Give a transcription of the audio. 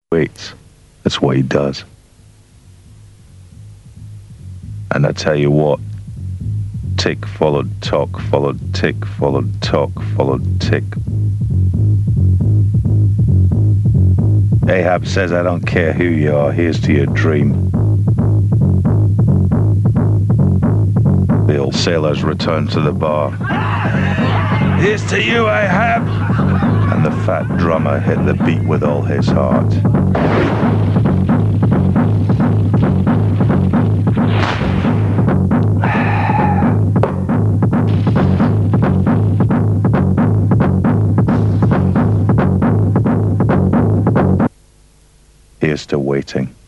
waits. That's what he does. And I tell you what, tick followed tock, followed tick, followed tock, followed tick. Ahab says, I don't care who you are, here's to your dream. The old sailors returned to the bar. Here's to you, Ahab! And the fat drummer hit the beat with all his heart. Here's to waiting.